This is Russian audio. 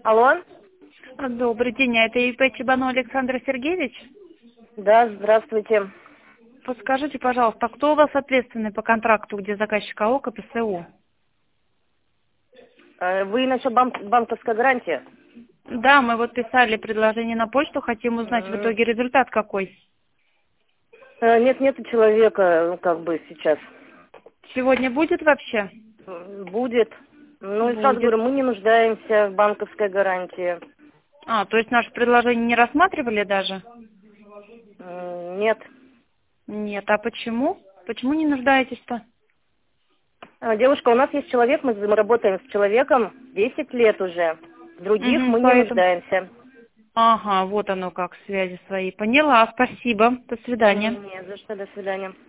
Алло? Добрый день, это ИП Чебанов Александр Сергеевич? Да, здравствуйте. Подскажите, пожалуйста, кто у вас ответственный по контракту, где заказчик АО КПСУ? Вы насчет банковской гарантии? Да, мы вот писали предложение на почту, хотим узнать в итоге результат какой. Нет, нету человека, сейчас. Сегодня будет вообще? Будет. Ну и сразу Будет. говорю, мы не нуждаемся в банковской гарантии. То есть наше предложение не рассматривали даже? Нет. Нет, а почему? Почему не нуждаетесь-то? Девушка, у нас есть человек, мы работаем с человеком 10 лет уже. В других мы не Поэтому. нуждаемся. Ага, вот оно как, связи свои. Поняла, спасибо. До свидания. Не за что, до свидания.